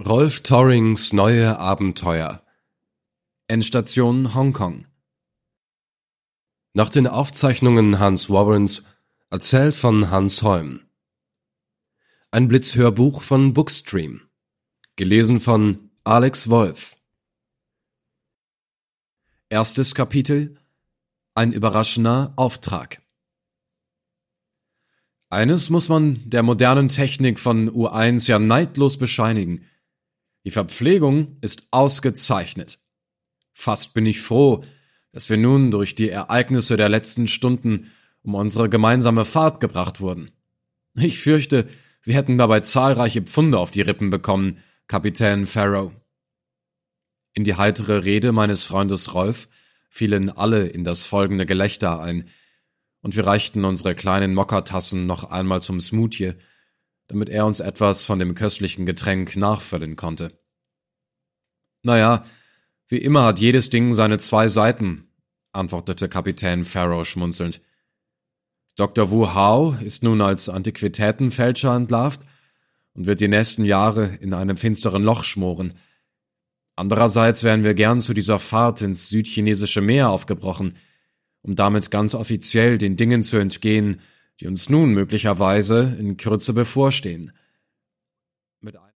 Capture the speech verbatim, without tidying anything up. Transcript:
Rolf Torrings neue Abenteuer. Endstation Hongkong. Nach den Aufzeichnungen Hans Warrens, erzählt von Hans Holm. Ein Blitzhörbuch von Bookstream. Gelesen von Alex Wolf. Erstes Kapitel: Ein überraschender Auftrag. Eines muss man der modernen Technik von U eins ja neidlos bescheinigen: Die Verpflegung ist ausgezeichnet. Fast bin ich froh, dass wir nun durch die Ereignisse der letzten Stunden um unsere gemeinsame Fahrt gebracht wurden. Ich fürchte, wir hätten dabei zahlreiche Pfunde auf die Rippen bekommen, Kapitän Farrow. In die heitere Rede meines Freundes Rolf fielen alle in das folgende Gelächter ein, und wir reichten unsere kleinen Mokka-Tassen noch einmal zum Smoothie, damit er uns etwas von dem köstlichen Getränk nachfüllen konnte. Naja, wie immer hat jedes Ding seine zwei Seiten, antwortete Kapitän Farrow schmunzelnd. Doktor Wu Hao ist nun als Antiquitätenfälscher entlarvt und wird die nächsten Jahre in einem finsteren Loch schmoren. Andererseits wären wir gern zu dieser Fahrt ins südchinesische Meer aufgebrochen, um damit ganz offiziell den Dingen zu entgehen, die uns nun möglicherweise in Kürze bevorstehen. Mit